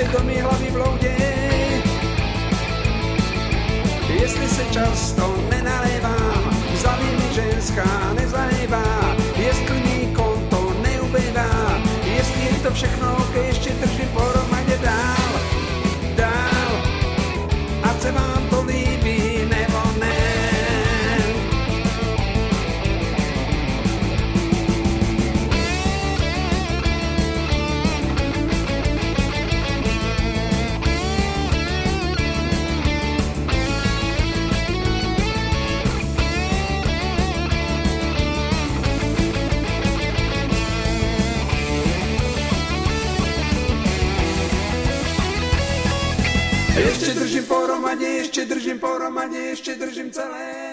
svědomí hlavy bloudě. Jestli se často nenalévám, zlý mi ženská nezahejbá, jestli mi konto neubejvá, jestli to všechno ještě držím pohromadě dál, dál, ať se vám to líbí nebo ne. Ještě držím pohromadě, ještě držím celé.